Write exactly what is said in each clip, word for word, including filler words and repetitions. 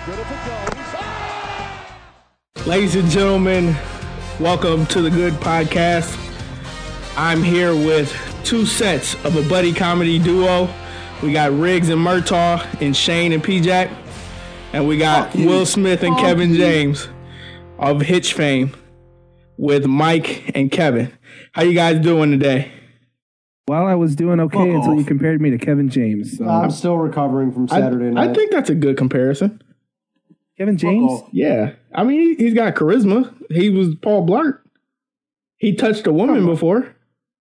Ladies and gentlemen, welcome to the Good Podcast. I'm here with two sets of a buddy comedy duo. We got Riggs and Murtaugh and Shane and P-Jack. And we got Will Smith and Kevin James of Hitch fame with Mike and Kevin. How you guys doing today? Well, I was doing okay Fuck until off. you compared me to Kevin James. So. I'm still recovering from Saturday I, night. I think that's a good comparison. Kevin James? Yeah. I mean, he, he's got charisma. He was Paul Blart. He touched a woman before.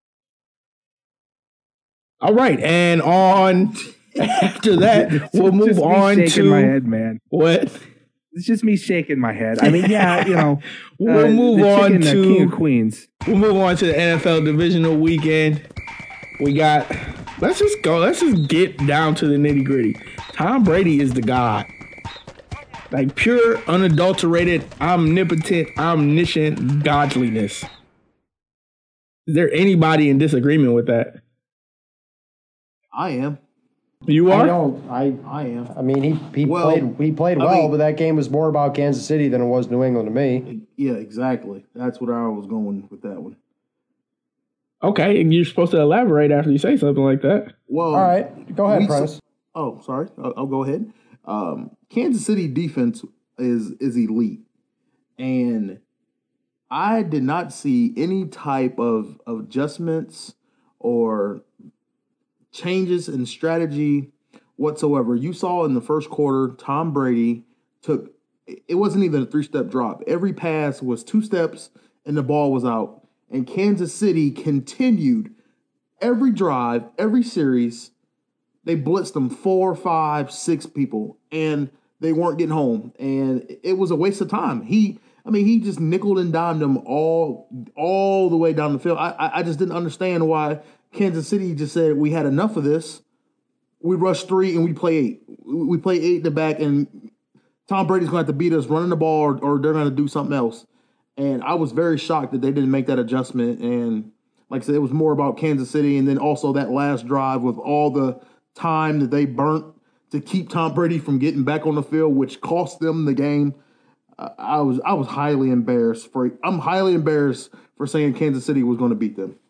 All right. And on after that, we'll move just me on shaking to... my head, man. What? It's just me shaking my head. I mean, yeah, you know. we'll uh, move on chicken, to... King of Queens. We'll move on to the N F L divisional weekend. We got... Let's just go. Let's just get down to the nitty gritty. Tom Brady is the god. Like pure, unadulterated, omnipotent, omniscient godliness. Is there anybody in disagreement with that? I am. You are? I don't. I I am. I mean, he he Well, played he played I well, mean- but that game was more about Kansas City than it was New England to me. Yeah, exactly. That's what I was going with that one. Okay, and you're supposed to elaborate after you say something like that. Well, All right, go ahead, we Prentice. s- Oh, sorry. I'll, I'll go ahead. Um, Kansas City defense is is elite, and I did not see any type of, of adjustments or changes in strategy whatsoever. You saw in the first quarter, Tom Brady took, it wasn't even a three-step drop. Every pass was two steps and the ball was out. And Kansas City continued every drive, every series. They blitzed them four, five, six people, and they weren't getting home. And it was a waste of time. He, I mean, he just nickeled and dimed them all, all the way down the field. I, I, I just didn't understand why Kansas City just said we had enough of this. We rush three and we play eight. We play eight in the back, and Tom Brady's going to have to beat us running the ball, or, or they're going to do something else. And I was very shocked that they didn't make that adjustment. And like I said, it was more about Kansas City, and then also that last drive with all the time that they burnt to keep Tom Brady from getting back on the field, which cost them the game. Uh, I was I was highly embarrassed for. I'm highly embarrassed for saying Kansas City was going to beat them.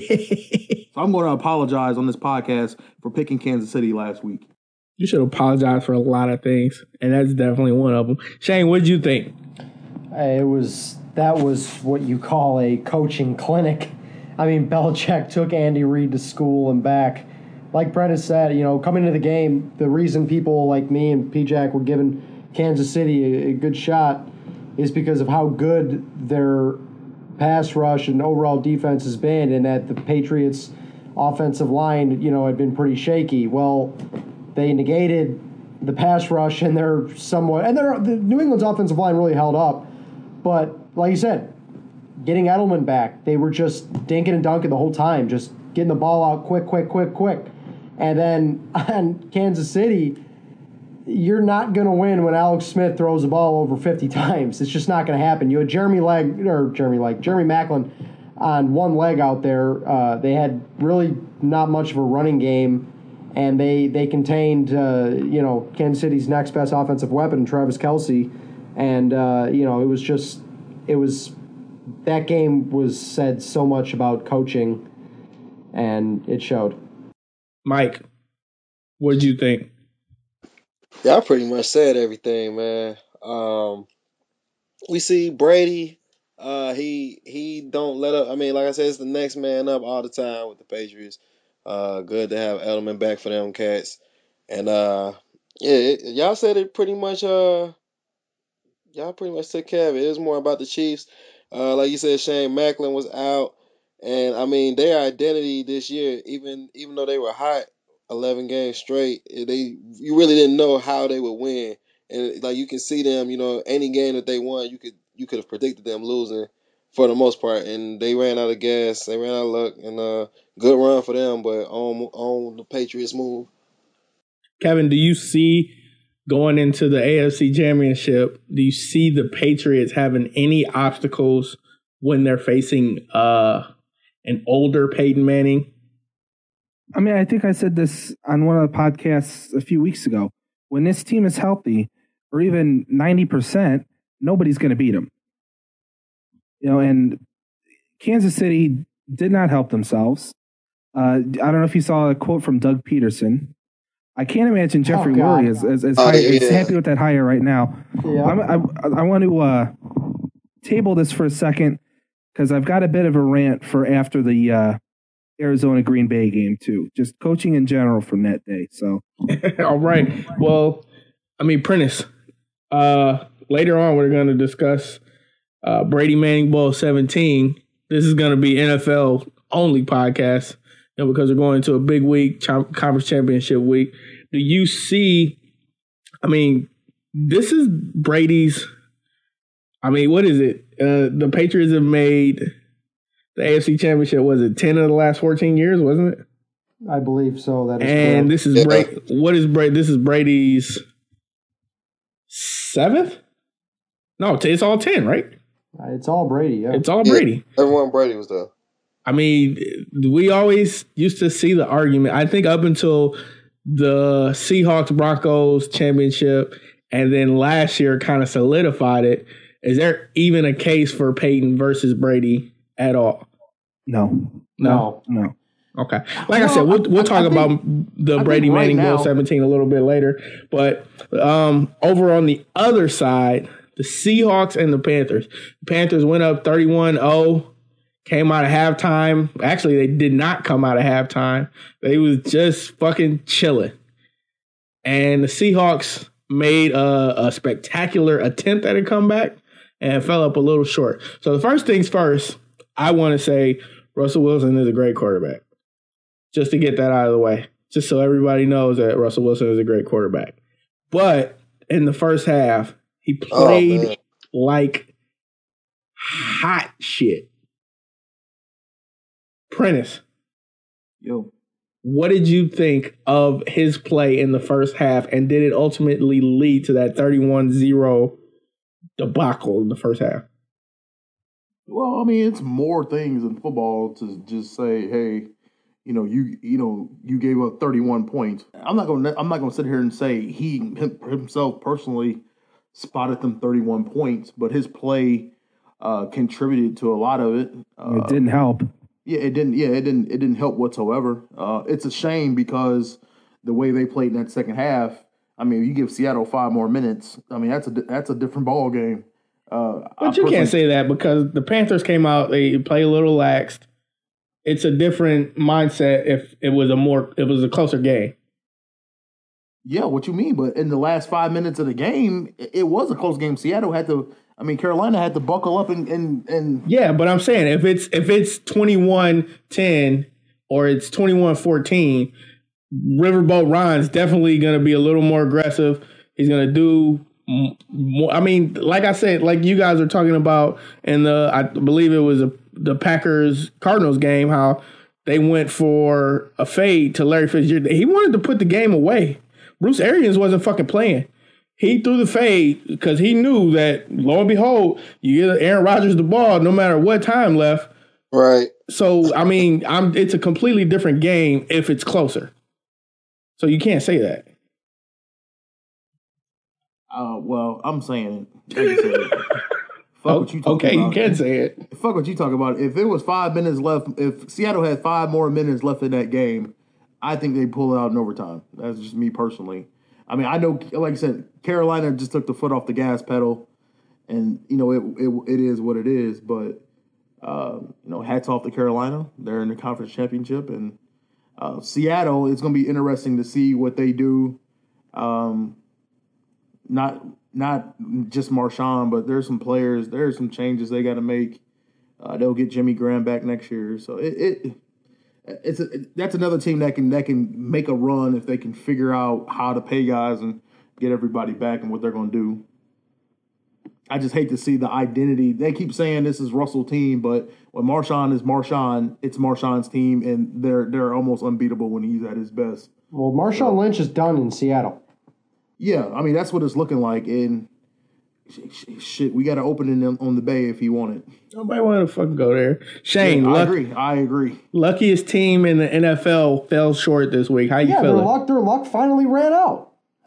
So I'm going to apologize on this podcast for picking Kansas City last week. You should apologize for a lot of things, and that's definitely one of them. Shane, what did you think? It was that was what you call a coaching clinic. I mean, Belichick took Andy Reid to school and back. Like Prentice said, you know, coming into the game, the reason people like me and P-Jack were giving Kansas City a, a good shot is because of how good their pass rush and overall defense has been, and that the Patriots' offensive line, you know, had been pretty shaky. Well, they negated the pass rush, and they're somewhat, and they're, the New England's offensive line really held up. But like you said, getting Edelman back, they were just dinking and dunking the whole time, just getting the ball out quick, quick, quick, quick. And then on Kansas City, you're not going to win when Alex Smith throws the ball over fifty times. It's just not going to happen. You had Jeremy Leg or Jeremy Leg, Jeremy Maclin on one leg out there. Uh, they had really not much of a running game, and they they contained uh, you know Kansas City's next best offensive weapon, Travis Kelce, and uh, you know it was just it was that game was said so much about coaching, and it showed. Mike, what did you think? Yeah, I pretty much said everything, man. Um, we see Brady. Uh, he he don't let up. I mean, like I said, it's the next man up all the time with the Patriots. Uh, good to have Edelman back for them cats. And uh, yeah, it, y'all said it pretty much. Uh, y'all pretty much took care of it. It was more about the Chiefs. Uh, like you said, Shane Maclin was out, and I mean their identity this year, even even though they were hot eleven games straight, they you really didn't know how they would win. And like you can see them, you know, any game that they won, you could you could have predicted them losing for the most part. And they ran out of gas, they ran out of luck, and uh, good run for them. But on on the Patriots move. Kevin, do you see going into the A F C Championship? Do you see the Patriots having any obstacles when they're facing uh, an older Peyton Manning? I mean, I think I said this on one of the podcasts a few weeks ago. When this team is healthy, or even ninety percent, nobody's going to beat them. You know, and Kansas City did not help themselves. Uh, I don't know if you saw a quote from Doug Peterson. I can't imagine Jeffrey oh, Lurie is, is, is, oh, high, yeah. is happy with that hire right now. Yeah. I'm, I, I want to uh, table this for a second because I've got a bit of a rant for after the uh, Arizona Green Bay game too. Just coaching in general from that day. So, all right. Well, I mean, Prentice. Uh, later on, we're going to discuss uh, Brady Manning Bowl seventeen. This is going to be N F L only podcast, you know, because we're going to a big week, ch- conference championship week. Do you see? I mean, this is Brady's. I mean, what is it? Uh, the Patriots have made the A F C Championship. Was it ten of the last fourteen years? Wasn't it? I believe so. That is and correct. this is Yeah. Brady. What is Brady? This is Brady's seventh. No, it's all ten, right? Uh, It's all Brady. Yeah. It's all Yeah. Brady. Everyone Brady was there. I mean, we always used to see the argument. I think up until the Seahawks Broncos championship, and then last year kind of solidified it. Is there even a case for Peyton versus Brady at all? no, no. no. Okay. Like I Well, said, we'll, we'll I- talk I think- about the I Brady think right Manning Bowl now- seventeen a little bit later. But um, over on the other side, the Seahawks and the Panthers. The Panthers went up thirty-one oh, came out of halftime. Actually, they did not come out of halftime. They was just fucking chilling. And the Seahawks made a, a spectacular attempt at a comeback and fell up a little short. So the first things first, I want to say Russell Wilson is a great quarterback. Just to get that out of the way. Just so everybody knows that Russell Wilson is a great quarterback. But in the first half, he played man. like hot shit. Prentice, Yo, what did you think of his play in the first half, and did it ultimately lead to that thirty-one zero debacle in the first half? well, I mean, it's more things in football to just say, hey, you know, you you know, you gave up thirty-one points. I'm not gonna I'm not gonna sit here and say he him, himself personally spotted them thirty-one points, but his play uh, contributed to a lot of it. Uh, It didn't help. Yeah, it didn't. Yeah, it didn't. It didn't help whatsoever. Uh, it's a shame because the way they played in that second half. I mean, you give Seattle five more minutes. I mean, that's a that's a different ball game. Uh, But you can't say that because the Panthers came out, they play a little laxed. It's a different mindset if it was a more it was a closer game. Yeah, what you mean? But in the last five minutes of the game, it, it was a close game. Seattle had to. I mean, Carolina had to buckle up and and, and Yeah, but I'm saying if it's if it's twenty-one ten or it's twenty-one fourteen, Riverboat Ron's definitely going to be a little more aggressive. He's going to do more. I mean, like I said, like you guys are talking about in the, I believe it was a, the Packers Cardinals game, how they went for a fade to Larry Fitzgerald. He wanted to put the game away. Bruce Arians wasn't fucking playing. He threw the fade because he knew that, lo and behold, you get Aaron Rodgers the ball no matter what time left. Right. So, I mean, I'm it's a completely different game if it's closer. So you can't say that. uh, well, I'm saying it. Like you said, fuck what you talking Okay, you about. can say it. Fuck what you talk about. If it was five minutes left, if Seattle had five more minutes left in that game, I think they pull it out in overtime. That's just me personally. I mean, I know, like I said, Carolina just took the foot off the gas pedal, and you know it it, it is what it is. But uh, you know, hats off to Carolina. They're in the conference championship, and uh, Seattle. It's going to be interesting to see what they do. Um, not not just Marshawn, but there's some players. There's some changes they got to make. Uh, they'll get Jimmy Graham back next year, so it. it It's a, that's another team that can that can make a run if they can figure out how to pay guys and get everybody back and what they're going to do. I just hate to see the identity. They keep saying this is Russell's team, but when Marshawn is Marshawn, it's Marshawn's team, and they're they're almost unbeatable when he's at his best. Well, Marshawn Lynch is done in Seattle. Yeah, I mean that's what it's looking like. And shit, we got to open it on the Bay if he wanted. Nobody want to fucking go there. Shane, Yeah, I luck, agree. I agree. luckiest team in the N F L fell short this week. How you Yeah, their feeling? luck, their luck finally ran out.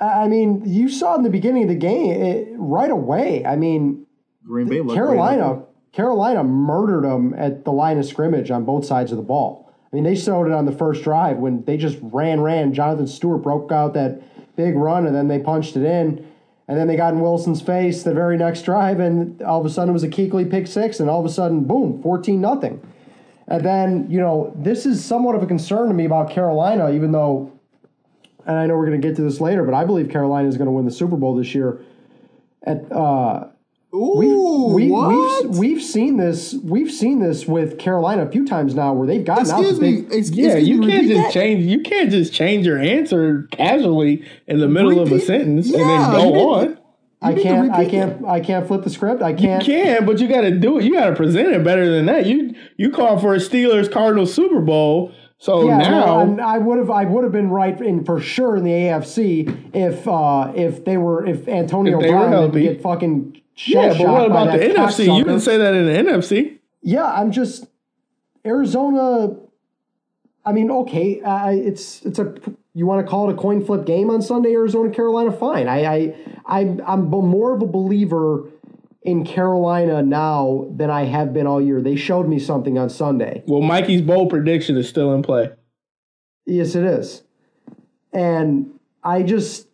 I mean, you saw in the beginning of the game it, right away. I mean, Green Bay looked Carolina, Carolina murdered them at the line of scrimmage on both sides of the ball. I mean, they showed it on the first drive when they just ran, ran. Jonathan Stewart broke out that big run, and then they punched it in. And then they got in Wilson's face the very next drive, and all of a sudden it was a Kuechly pick six, and all of a sudden, boom, fourteen nothing. And then, you know, this is somewhat of a concern to me about Carolina, even though, and I know we're going to get to this later, but I believe Carolina is going to win the Super Bowl this year. At uh, Ooh, we've, we, what? we've we've seen this we've seen this with Carolina a few times now, where they've gotten Excuse out. me. Big, Excuse, Yeah, excuse you me, can't repeat just that? change. You can't just change your answer casually in the middle of a Repeat- sentence and Yeah, then you go need- on. I need to can't I repeat can't I can't flip the script. I You can't. can, but you got to do it. You got to present it better than that. You you called for a Steelers Cardinals Super Bowl, so Yeah, now well, and I would have I would have been right in for sure in the A F C if uh, if they were if Antonio If they were Brown didn't healthy. get fucking yeah. shell But what shocked by about the that N F C? You cocksucker. didn't say that in the N F C. Yeah, I'm just Arizona. I mean, okay, uh, it's it's a you want to call it a coin flip game on Sunday, Arizona Carolina, fine. I I I'm I'm more of a believer in Carolina now than I have been all year. They showed me something on Sunday. Well, Mikey's bold prediction is still in play. Yes, it is. And I just,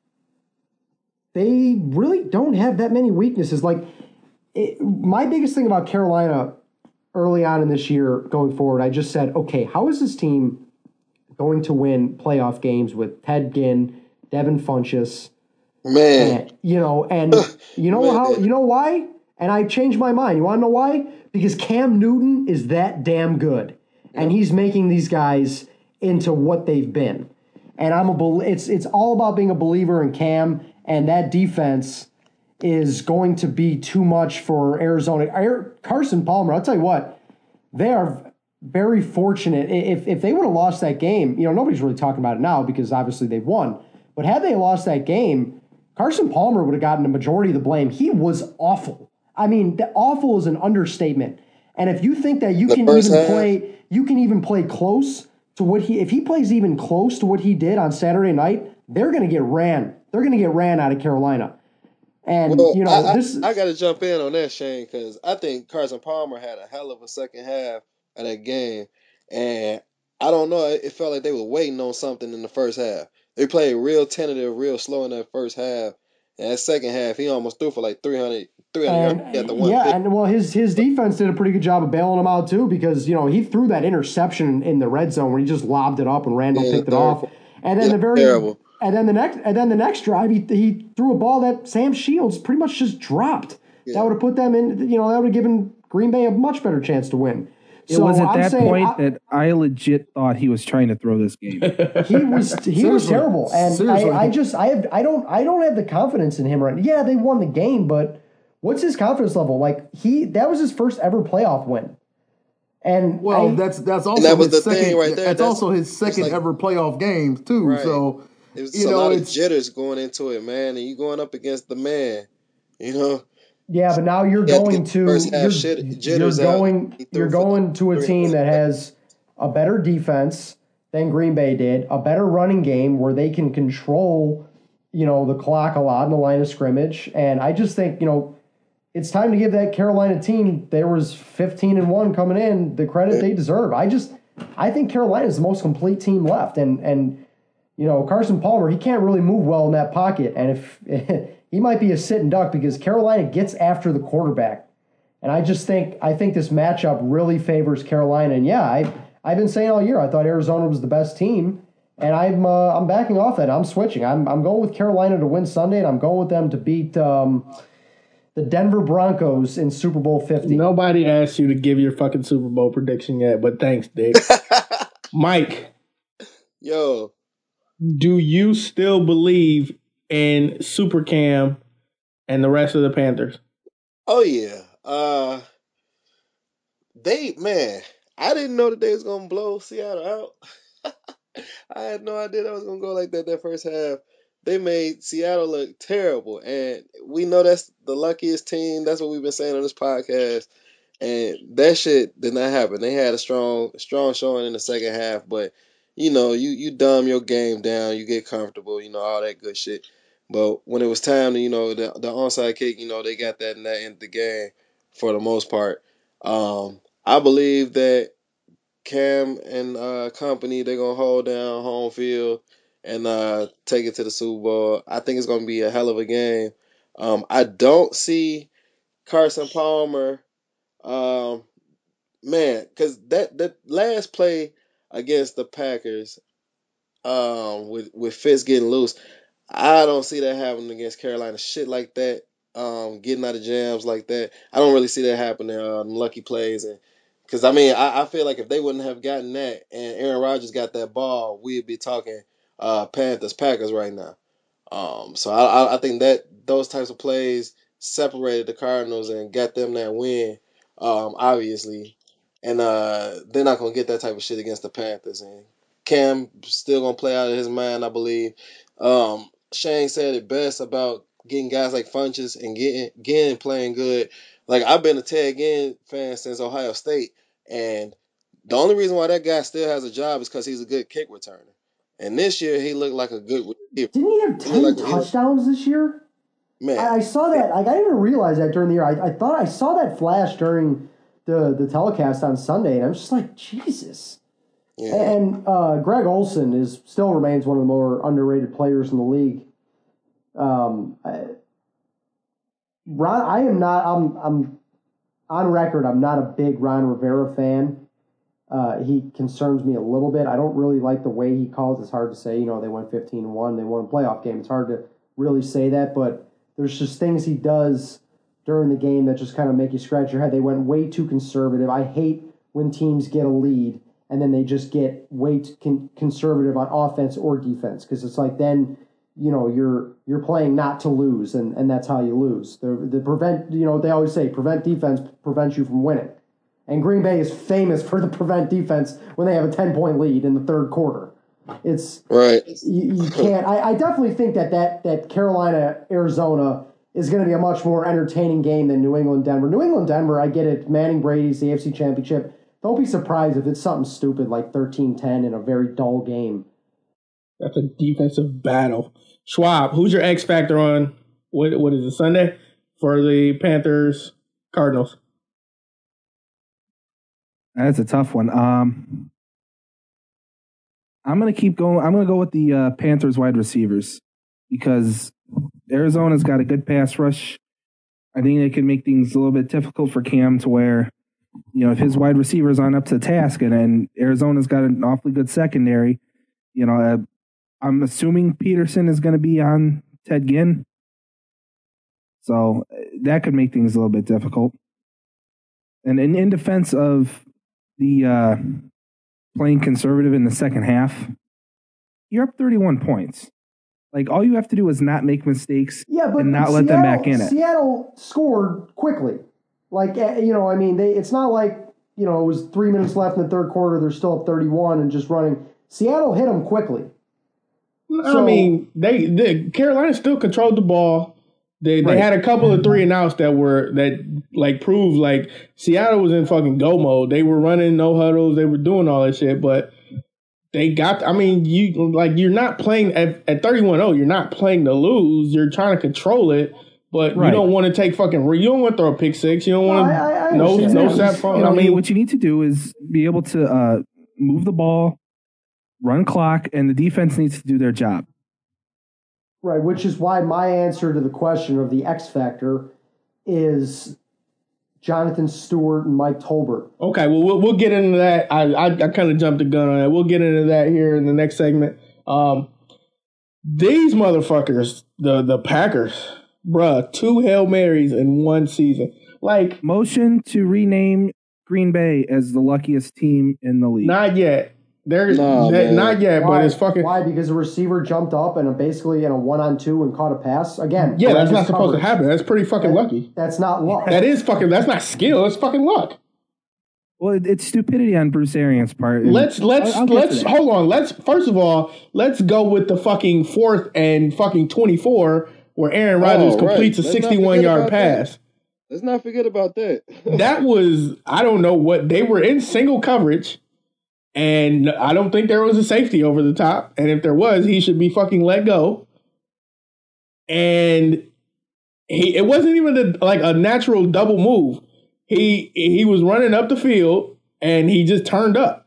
they really don't have that many weaknesses. Like, it, my biggest thing about Carolina early on in this year going forward, I just said, okay, how is this team going to win playoff games with Ted Ginn, Devin Funchess, Man, and, you know, and you know Man. how, you know why? And I changed my mind. You want to know why? Because Cam Newton is that damn good, and he's making these guys into what they've been. And I'm a bel- it's it's all about being a believer in Cam, and that defense is going to be too much for Arizona. Air- Carson Palmer, I'll tell you what, they are very fortunate. If if they would have lost that game, you know, nobody's really talking about it now because obviously they've won. But had they lost that game, Carson Palmer would have gotten the majority of the blame. He was awful. I mean, the awful is an understatement. And if you think that you The can first even half. play, you can even play close to what he, if he plays even close to what he did on Saturday night, they're going to get ran. They're going to get ran out of Carolina. And, well, you know, I, I, this, I got to jump in on that, Shane, because I think Carson Palmer had a hell of a second half of that game, and I don't know. It felt like they were waiting on something in the first half. They played real tentative, real slow in that first half. And that second half, he almost threw for like three hundred, three hundred yards and at the one. yeah, and well, his his defense did a pretty good job of bailing him out too, because you know he threw that interception in the red zone where he just lobbed it up and Randall Yeah, picked it third off, quarter. and then Yeah, the very terrible. and then the next and then the next drive he he threw a ball that Sam Shields pretty much just dropped. Yeah. That would have put them in, you know, that would have given Green Bay a much better chance to win. It So was at I'm that saying point I- that I legit thought he was trying to throw this game. he was he was Seriously. terrible, and Seriously. I, I just I have I don't I don't have the confidence in him right. Yeah, they won the game, but what's his confidence level? Like he that was his first ever playoff win, and Well, I, that's that's also that was his the second. thing right there. That's, That's- also his it's second like- ever playoff games too. Right. So It was you a know, lot of it's- jitters going into it, man, and you going up against the man, you know. yeah, but now you're He had to going get to first half you're, shit- you're jitters out. going He threw you're for going to a three team that hundred. has a better defense than Green Bay did, a better running game where they can control, you know, the clock a lot in the line of scrimmage, and I just think you know. It's time to give that Carolina team, there was fifteen and one coming in, the credit they deserve. I just I think Carolina is the most complete team left. And and you know, Carson Palmer, he can't really move well in that pocket. And if he might be a sitting duck because Carolina gets after the quarterback. And I just think I think this matchup really favors Carolina. And yeah, I I've been saying all year I thought Arizona was the best team. And I'm uh, I'm backing off that. I'm switching. I'm I'm going with Carolina to win Sunday, and I'm going with them to beat um, the Denver Broncos in Super Bowl fifty. Nobody asked you to give your fucking Super Bowl prediction yet, but thanks, Dick. Mike, Yo, do you still believe in Super Cam and the rest of the Panthers? oh yeah. Uh, they man, I didn't know that they was gonna blow Seattle out. I had no idea that was gonna go like that that first half. They made Seattle look terrible, and we know that's the luckiest team. That's what we've been saying on this podcast, and that shit did not happen. They had a strong, strong showing in the second half, but you know, you, you dumb your game down, you get comfortable, you know, all that good shit. But when it was time to, you know, the, the onside kick, you know, they got that in that end of the game for the most part. Um, I believe that Cam and uh, company, they're going to hold down home field and uh, take it to the Super Bowl. I think it's going to be a hell of a game. Um, I don't see Carson Palmer, um, man, because that, that last play against the Packers, um, with, with Fitz getting loose, I don't see that happening against Carolina. Shit like that, um, getting out of jams like that. I don't really see that happening. Um, lucky plays, and because I mean, I, I feel like if they wouldn't have gotten that and Aaron Rodgers got that ball, we'd be talking uh, Panthers Packers right now. Um, so I, I, I think that those types of plays separated the Cardinals and got them that win. Um, obviously, and uh, they're not gonna get that type of shit against the Panthers. And Cam still gonna play out of his mind, I believe. Um, Shane said it best about getting guys like Funches and getting Ginn playing good. Like, I've been a Ted Ginn fan since Ohio State, and the only reason why that guy still has a job is because he's a good kick returner. And this year he looked like a good receiver. Didn't he have ten like touchdowns this year? Man, I, I saw that. Like, I didn't even realize that during the year. I, I thought I saw that flash during the, the telecast on Sunday, and I was just like, Jesus. yeah. And uh, Greg Olsen is still remains one of the more underrated players in the league. Um, I, Ron, I am not. I'm. I'm on record. I'm not a big Ron Rivera fan. Uh, he concerns me a little bit. I don't really like the way he calls. It's hard to say. You know, they went fifteen and one. They won a playoff game. It's hard to really say that, but there's just things he does during the game that just kind of make you scratch your head. They went way too conservative. I hate when teams get a lead and then they just get way too con- conservative on offense or defense, because it's like then, you know, you're you're playing not to lose, and, and that's how you lose. The the prevent, you know, they always say prevent defense prevents you from winning. And Green Bay is famous for the prevent defense when they have a ten-point lead in the third quarter. It's right. You, you can't. I, I definitely think that that, that Carolina Arizona is going to be a much more entertaining game than New England Denver. New England Denver, I get it. Manning Brady's the A F C Championship. Don't be surprised if it's something stupid like thirteen ten in a very dull game. That's a defensive battle. Schwab, who's your X factor on what? What is it, Sunday for the Panthers Cardinals? That's a tough one. Um, I'm gonna keep going. I'm gonna go with the uh, Panthers wide receivers because Arizona's got a good pass rush. I think they can make things a little bit difficult for Cam to where, you know, if his wide receivers aren't up to task, and, and Arizona's got an awfully good secondary, you know, uh, I'm assuming Peterson is going to be on Ted Ginn. So that could make things a little bit difficult. And in, in defense of the uh, playing conservative in the second half, you're up thirty-one points. Like, all you have to do is not make mistakes yeah, but and not Seattle, let them back in it. Seattle scored quickly. Like, you know, I mean, they, it's not like, you know, it was three minutes left in the third quarter, they're still up thirty-one and just running. Seattle hit them quickly. I So, mean, they, they Carolina still controlled the ball. They they Right. had a couple of three and outs that were that like proved like Seattle was in fucking go mode. They were running no huddles. They were doing all that shit, but they got. I mean, you like you're not playing at at thirty-one oh. You're not playing to lose. You're trying to control it, but Right. you don't want to take fucking. You don't want to throw a pick six. You don't want I- I- I to no understand no that. set You front. know, I mean, what you need to do is be able to uh, move the ball, run clock, and the defense needs to do their job. right, which is why my answer to the question of the X factor is Jonathan Stewart and Mike Tolbert. okay, well, we'll we'll get into that. I I, I kind of jumped the gun on that. We'll get into that here in the next segment. Um, these motherfuckers, the the Packers, bruh, two Hail Marys in one season. Like, Motion to rename Green Bay as the luckiest team in the league. not yet. There's Nah, that- man. not yet, Why? but it's fucking. Why? Because the receiver jumped up and basically in a one-on-two and caught a pass. Again, Yeah, that's horrendous not supposed to coverage. happen. That's pretty fucking That- lucky. That's not luck. That is fucking. That's not skill. That's fucking luck. Well, it, it's stupidity on Bruce Arians' part. and Let's let's I'll- I'll get let's to that. hold on. Let's first of all let's go with the fucking fourth and fucking twenty-four where Aaron Rodgers Oh, right. completes a Let's not sixty-one forget yard about that. pass. Let's not forget about that. That was I don't know what they were in single coverage, And I don't think there was a safety over the top. And if there was, he should be fucking let go. And he it wasn't even a, like a natural double move. He he was running up the field and he just turned up.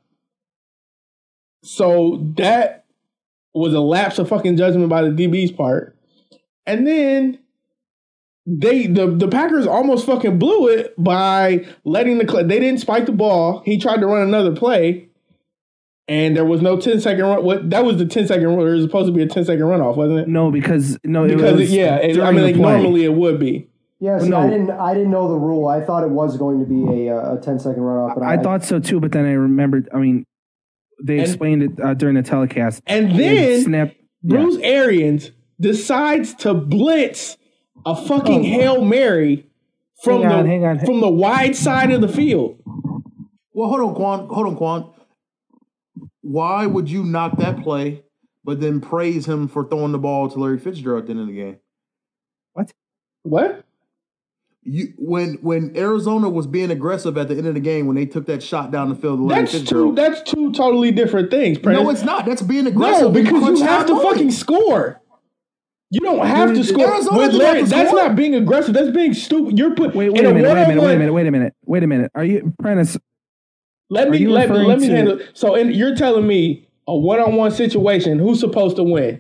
So that was a lapse of fucking judgment by the D B's part. And then they the, the Packers almost fucking blew it by letting the they didn't spike the ball. He tried to run another play. And there was no ten second run. What that was the ten second run. There was supposed to be a ten second runoff, wasn't it? No, because no, because it was it, yeah, it, I mean, like, normally it would be. Yes, yeah, no. I didn't. I didn't know the rule. I thought it was going to be a a ten second runoff. But I, I I thought so too, but then I remembered. I mean, they and, explained it uh, during the telecast. And then snap, Bruce yeah. Arians decides to blitz a fucking oh, Hail Mary from hang on, the hang on. from the wide side of the field. Well, hold on, Quan. Hold on, Quan. Why would you knock that play, but then praise him for throwing the ball to Larry Fitzgerald at the end of the game? What? What? You when when Arizona was being aggressive at the end of the game when they took that shot down the field to Larry That's Fitzgerald. two. That's two totally different things. Prentice. No, it's not. That's being aggressive. No, because you have to moment. fucking score. You don't have to score Arizona with Larry. That's score? not being aggressive. That's being stupid. You're put wait, wait in a a minute, wait a minute, wait a one-on-one. minute, wait a minute, wait a minute. Are you, Prentice? Let me you let me let me to, handle. So, in, you're telling me a one-on-one situation, who's supposed to win?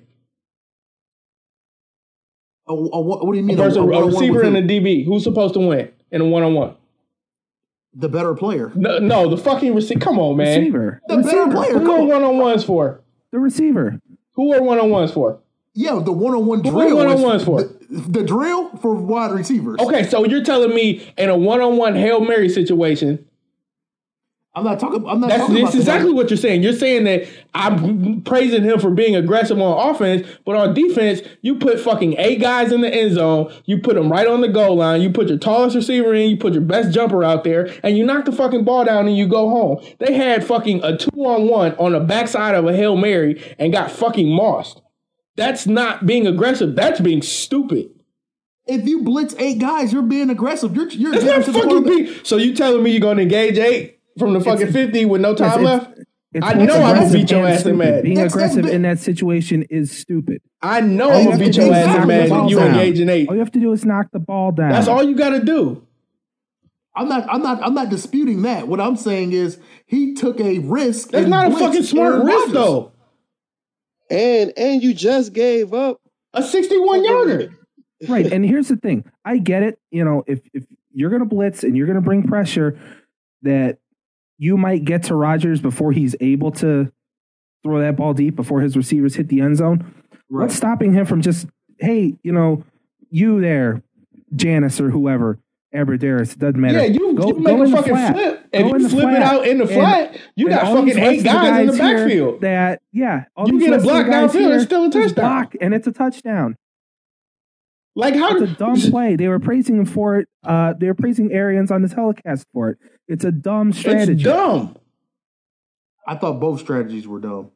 A, a, what, what do you mean? There's a, a, a receiver and a who? D B. Who's supposed to win in a one-on-one? The better player. No, no the fucking receiver. Come on, man. Receiver. The receiver. better player. Who are one-on-ones for? The receiver. Who are one-on-ones for? Yeah, the one-on-one Who drill. are one-on-ones for? The, the drill for wide receivers. Okay, so you're telling me in a one-on-one Hail Mary situation. I'm not talking. I'm not That's, talking that's about exactly the, what you're saying. You're saying that I'm praising him for being aggressive on offense, but on defense, you put fucking eight guys in the end zone. You put them right on the goal line. You put your tallest receiver in. You put your best jumper out there, and you knock the fucking ball down and you go home. They had fucking a two-on-one on the backside of a Hail Mary and got fucking mossed. That's not being aggressive. That's being stupid. If you blitz eight guys, you're being aggressive. You're you're That's not fucking being. So you telling me you're going to engage eight? From the fucking it's, fifty with no time it's, left? It's I know I'm going to beat your ass in Madden. Being aggressive in that situation is stupid. I know I'm going to beat your ass in Madden and you engage in eight. All you have to do is knock the ball down. That's all you got to do. I'm not I'm not I'm not disputing that. What I'm saying is he took a risk. That's not a fucking smart Aaron risk Rodgers. though. And and you just gave up a sixty-one yarder. Right. And here's the thing. I get it. You know, if if you're going to blitz and you're going to bring pressure, that you might get to Rodgers before he's able to throw that ball deep, before his receivers hit the end zone. Right. What's stopping him from just, hey, you know, you there, Janice or whoever, Aberdaris, doesn't matter. Yeah, you, go, you make a fucking flat. flip and go you flip flat. it out in the flat. And, you got fucking eight guys, guys in the backfield. That yeah, you get a block downfield, it's still a touchdown. Block, and it's a touchdown. Like how? It's a dumb play. They were praising him for it. Uh, they were praising Arians on the telecast for it. It's a dumb strategy. It's dumb. I thought both strategies were dumb.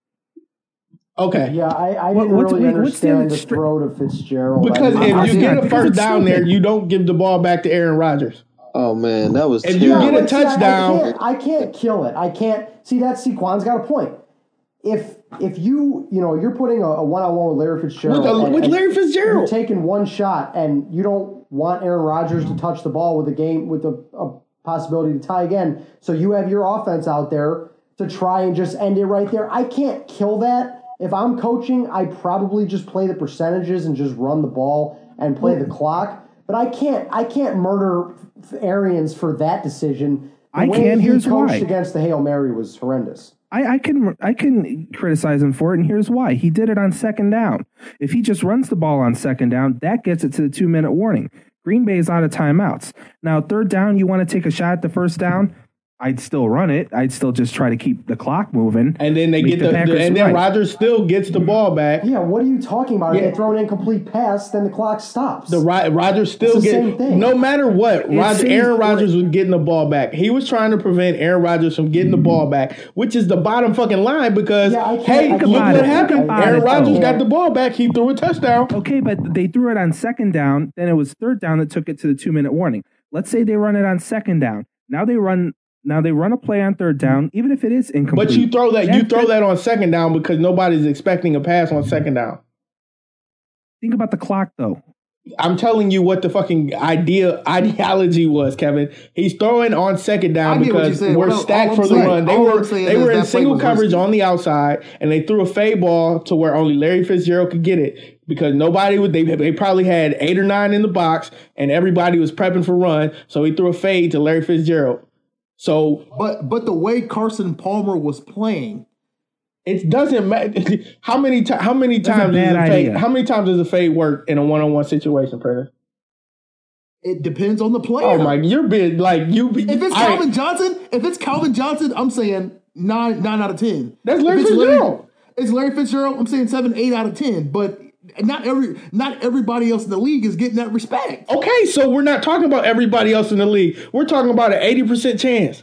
Okay. Yeah, I, I What- didn't what's- really wait, what's the understand other the stra- throw to Fitzgerald. Because I if mean, you yeah, get a because first it's down stupid. there, you don't give the ball back to Aaron Rodgers. Oh man, that was If terrible. you get a but see, I- touchdown- I can't, I can't kill it. I can't see that. Sequan's got a point. If if you you know you're putting a, a one-on-one with Larry Fitzgerald With, a, and- with and Larry you're Fitzgerald. taking one shot and you don't want Aaron Rodgers to touch the ball with a game with a, a possibility to tie again, so you have your offense out there to try and just end it right there. I can't kill that. If I'm coaching, I probably just play the percentages and just run the ball and play the clock. But I can't I can't murder Arians for that decision. The I way can. he Here's coached why. against the Hail Mary was horrendous. I, I can I can criticize him for it, and here's why. He did it on second down. If he just runs the ball on second down, that gets it to the two-minute warning. Green Bay is out of timeouts. Now, third down, you want to take a shot at the first down, I'd still run it. I'd still just try to keep the clock moving. And then they Make get the, Packers the and then right. Rodgers still gets the ball back. Yeah, what are you talking about? Yeah. If they throw an incomplete pass, then the clock stops. The Ro- Rodgers still It's the get same thing. no matter what. Roger, seems Aaron like- Rodgers was getting the ball back. He was trying to prevent Aaron Rodgers from getting the ball back, which is the bottom fucking line because Yeah, I can't- hey, I look can't- what Think happened. about Aaron it, Rodgers though. got the ball back. He threw a touchdown. Okay, but they threw it on second down. Then it was third down that took it to the two minute warning. Let's say they run it on second down. Now they run Now they run a play on third down, even if it is incomplete. But you throw that you throw that on second down because nobody's expecting a pass on second down. Think about the clock, though. I'm telling you what the fucking idea ideology was, Kevin. He's throwing on second down because we're Well, stacked all for I'm the saying- run. They all were I'm saying they is were in that play single was coverage risky. on the outside, and they threw a fade ball to where only Larry Fitzgerald could get it because nobody would. They they probably had eight or nine in the box, and everybody was prepping for run. So he threw a fade to Larry Fitzgerald. So, But but the way Carson Palmer was playing, it doesn't matter how many times. How many That's a times bad does a fade? idea. How many times does a fade work in a one-on-one situation, Prentice? it depends on the player. Oh my! You're being like you. If it's I- Calvin Johnson, if it's Calvin Johnson, I'm saying nine nine out of ten. That's Larry If it's Fitzgerald. It's Larry Fitzgerald. I'm saying seven eight out of ten. But not every not everybody else in the league is getting that respect. Okay, so we're not talking about everybody else in the league. We're talking about an eighty percent chance.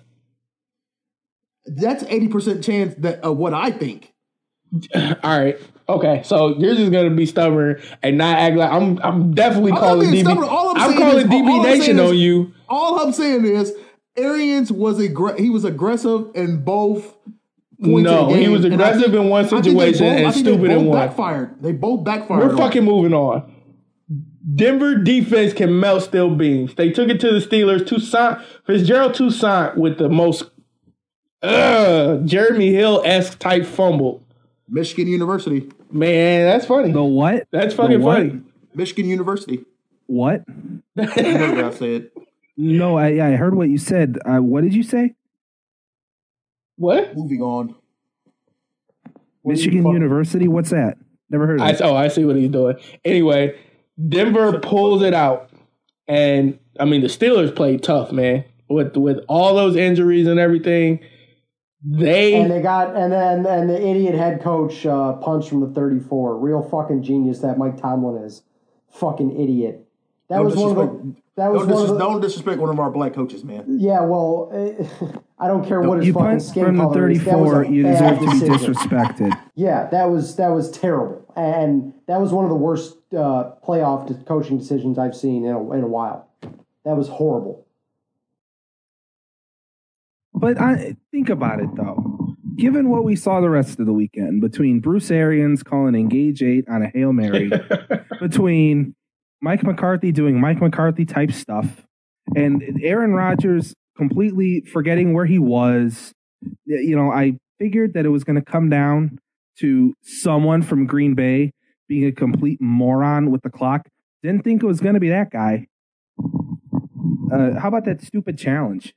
That's eighty percent chance that of what I think. All right. Okay, so you're just gonna be stubborn and not act like I'm. I'm definitely I'm not calling being D B. stubborn. All I'm I'm saying calling is- D B all I'm Nation saying is- on you. All I'm saying is Arians was aggr- he was aggressive in both points No, of the game. he was and I aggressive think- in one I think they situation both- and I think they stupid in both one. Backfired. They both backfired. We're on fucking moving on. Denver defense can melt steel beams. They took it to the Steelers. Toussaint Fitzgerald Toussaint with the most uh, Jeremy Hill-esque type fumble. Michigan University. Man, that's funny. The what? That's The fucking what? funny. Michigan University. What? You heard what I said. No, I, I heard what you said. Uh, what did you say? What? Moving on. Michigan fuck- University? What's that? Never heard of I it. oh I see what he's doing. Anyway, Denver pulls it out, and I mean the Steelers played tough, man. With with all those injuries and everything, they And they got and then and the idiot head coach uh, punched from the thirty-four. Real fucking genius that Mike Tomlin is. Fucking idiot. That No was one of the. disrespect. That was Don't, one dis- of the. don't disrespect one of our black coaches, man. Yeah, well, eh, I don't care what his You fucking punt skin from the color is. That was thirty-four, a you bad deserve to be decision. disrespected. Yeah, that was that was terrible, and that was one of the worst uh, playoff de- coaching decisions I've seen in a, in a while. That was horrible. But I, think about it, though. Given what we saw the rest of the weekend, between Bruce Arians calling Engage eight on a Hail Mary, between Mike McCarthy doing Mike McCarthy type stuff, and Aaron Rodgers completely forgetting where he was, you know, I figured that it was going to come down to someone from Green Bay being a complete moron with the clock. Didn't think it was going to be that guy. Uh, how about that stupid challenge?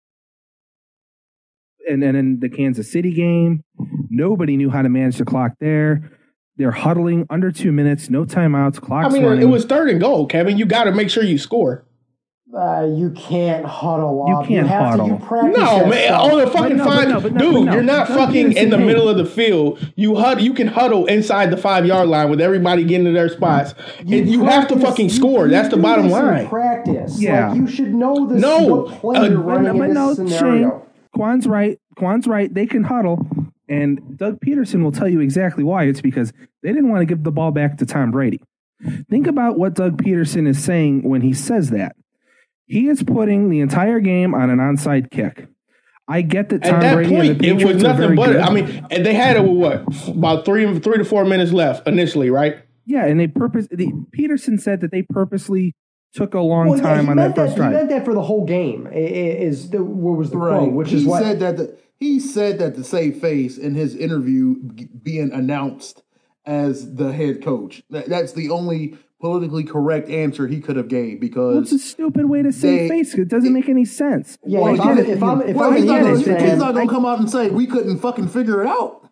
And then in the Kansas City game, nobody knew how to manage the clock there. They're huddling under two minutes, no timeouts, I clock's mean running. it was third and goal, Kevin. You got to make sure you score. Uh, you can't huddle You up. can't have huddle. To, you practice No, that man, stuff. on a fucking no, but five, no, but no, dude, but no. you're not Doug fucking in the Peterson, middle of the field. You hud, you can huddle inside the five yard line with everybody getting to their spots, and you have to practice- fucking you- score. you That's the do bottom this in line. Practice. Yeah. Like, you should know this. No, what play uh, you're but running but in no, this scenario. Shane, Quan's right. Quan's right. They can huddle. And Doug Peterson will tell you exactly why. It's because they didn't want to give the ball back to Tom Brady. Think about what Doug Peterson is saying when he says that. He is putting the entire game on an onside kick. I get that Tom At that Brady and point, the it Patriots was are nothing very but. good. I mean, and they had it with what about three, three to four minutes left initially, right? Yeah, and they purpose. The, Peterson said that they purposely took a long Well, yeah, time he on meant that first He meant drive. that for the whole game. i- i- Is the, what was the Right. quote? Which he is what said that the, he said that to save face in his interview g- being announced as the head coach. That, that's the only politically correct answer he could have gave because What's a stupid way to they- save face? It doesn't make any sense. Yeah, Well, if I I'm, get it. if I'm if well, I'm he's a not Yankees gonna, fan, he's not gonna I- come out and say we couldn't fucking figure it out.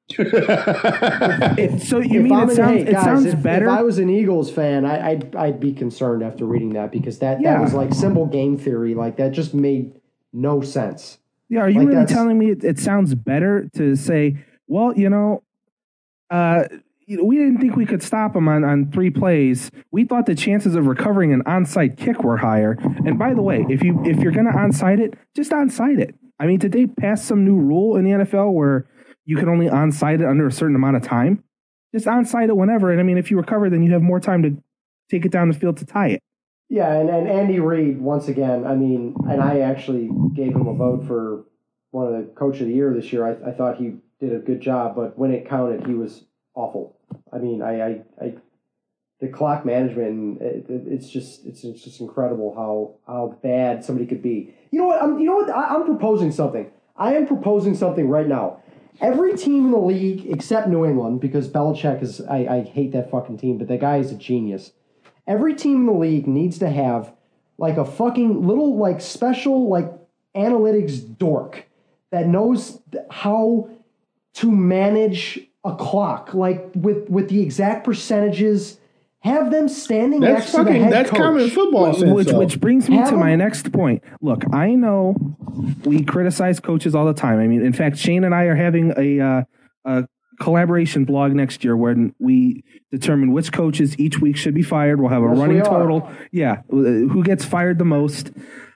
It, so you if mean I'm it in- sounds? hey, it guys, sounds if, better. If I was an Eagles fan, I, I'd I'd be concerned after reading that because that, Yeah. that was like simple game theory. Like that just made no sense. Yeah, are you Like really that's- telling me it, it sounds better to say, well, you know, uh, you know, we didn't think we could stop him on, on three plays. We thought the chances of recovering an onside kick were higher. And by the way, if you if you're gonna onside it, just onside it. I mean, did they pass some new rule in the N F L where you can only onside it under a certain amount of time? Just onside it whenever. And I mean, if you recover, then you have more time to take it down the field to tie it. Yeah, and, and Andy Reid, once again, I mean, and I actually gave him a vote for one of the Coach of the Year this year. I, I thought he did a good job, but when it counted, he was awful. I mean, I, I, I the clock management, it, it, it's just it's, it's just incredible how how bad somebody could be. You know what? I'm, you know what? I, I'm proposing something. I am proposing something right now. Every team in the league except New England, because Belichick is, I, I hate that fucking team, but that guy is a genius. Every team in the league needs to have like a fucking little like special like analytics dork that knows how to manage a clock, like with, with the exact percentages. Have them standing That's next to fucking. the head That's coach. common football Which, sense. which, though. which brings me Have to my them- next point. Look, I know we criticize coaches all the time. I mean, in fact, Shane and I are having a uh, a collaboration blog next year where we determine which coaches each week should be fired. We'll have a Yes, running we are. total. Yeah, uh, who gets fired the most.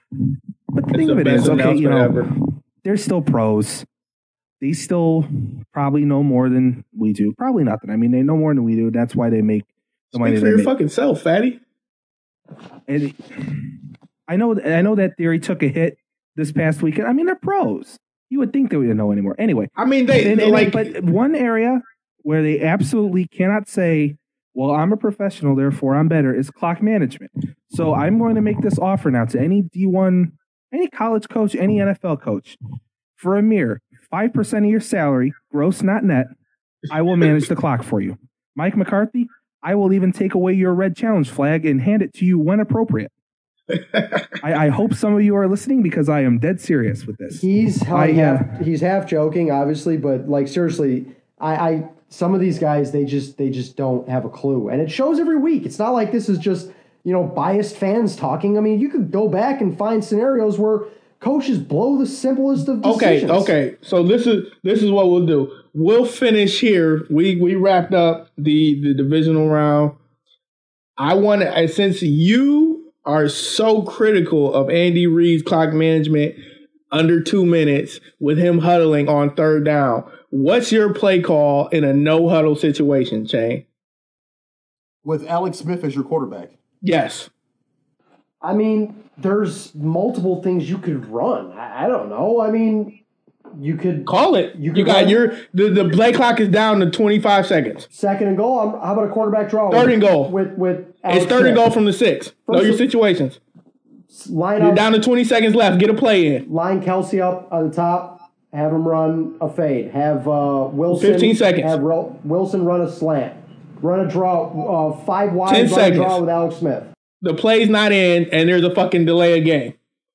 But the It's thing the of it best is, okay, you know, announcement ever. they're still pros. They still probably know more than we do. Probably nothing. I mean, they know more than we do. That's why they make the money Speak for they your make. fucking self, fatty. And I know, I know that theory took a hit this past weekend. I mean, they're pros. You would think they wouldn't know anymore. Anyway, I mean, they and- and- like. but one area where they absolutely cannot say, "Well, I'm a professional, therefore I'm better," is clock management. So I'm going to make this offer now to any D one, any college coach, any N F L coach, for a mere five percent of your salary, gross, not net. I will manage the clock for you, Mike McCarthy. I will even take away your red challenge flag and hand it to you when appropriate. I, I hope some of you are listening because I am dead serious with this. He's half, I, uh, half he's half joking, obviously, but like seriously, I, I some of these guys they just they just don't have a clue, and it shows every week. It's not like this is just you know biased fans talking. I mean, you could go back and find scenarios where coaches blow the simplest of Okay, decisions. okay. So this is this is what we'll do. We'll finish here. We we wrapped up the the divisional round. I want to, since you are so critical of Andy Reid's clock management under two minutes with him huddling on third down, what's your play call in a no huddle situation, Shane? With Alex Smith as your quarterback. Yes. I mean, there's multiple things you could run. I, I don't know. I mean, you could Call it. You You, could got run- your the, the play clock is down to twenty-five seconds. second and goal. I'm, how about a quarterback draw? Third with, and goal. with with Alex It's third and Smith? goal from the six. Know First your of- situations. line You're up, down to twenty seconds left. Get a play in. line Kelsey up on the top. Have him run a fade. Have uh, Wilson fifteen seconds. Have Ro- Wilson run a slant. Run a draw. Uh, five wide. ten run seconds. a draw with Alex Smith. The play's not in, and there's a fucking delay of game.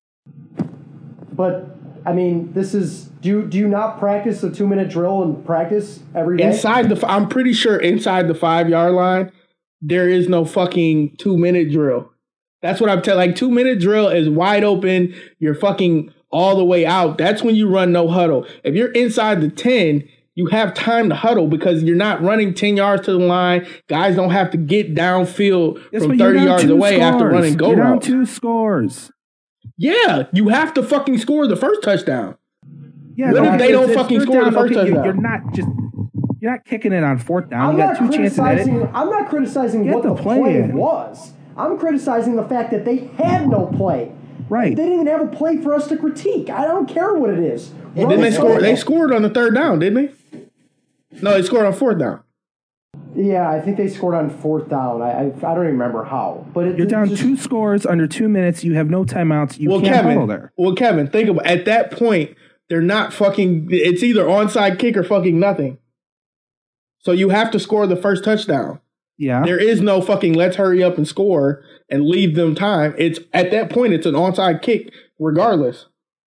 But I mean, this is. Do you, do you not practice a two minute drill and practice every day? Inside the, I'm pretty sure inside the five yard line, there is no fucking two minute drill. That's what I'm telling. Like two minute drill is wide open. You're fucking all the way out. That's when you run no huddle. If you're inside the ten, you have time to huddle because you're not running ten yards to the line. Guys don't have to get downfield Yes, from but you're thirty down yards two away after scores. running go You're down routes. two scores. Yeah, you have to fucking score the first touchdown. Yeah, What no, if they it's- don't it's fucking third score the down. first Okay, you- touchdown? You're not just you're not kicking it on fourth down. I'm you got not two chances at criticizing. it. I'm not criticizing Get what the the, play play in. was. I'm criticizing the fact that they had no play. Right. They didn't even have a play for us to critique. I don't care what it is. Run Didn't they it score? over. They scored on the third down, didn't they? No, they scored on fourth down. Yeah, I think they scored on fourth down. I I, I don't even remember how. But it, You're it down just, two scores under two minutes. You have no timeouts. You Well, can't huddle Kevin. there. Well, Kevin, think about at that point. They're not fucking. It's either onside kick or fucking nothing. So you have to score the first touchdown. Yeah. There is no fucking let's hurry up and score and leave them time. It's at that point it's an onside kick regardless.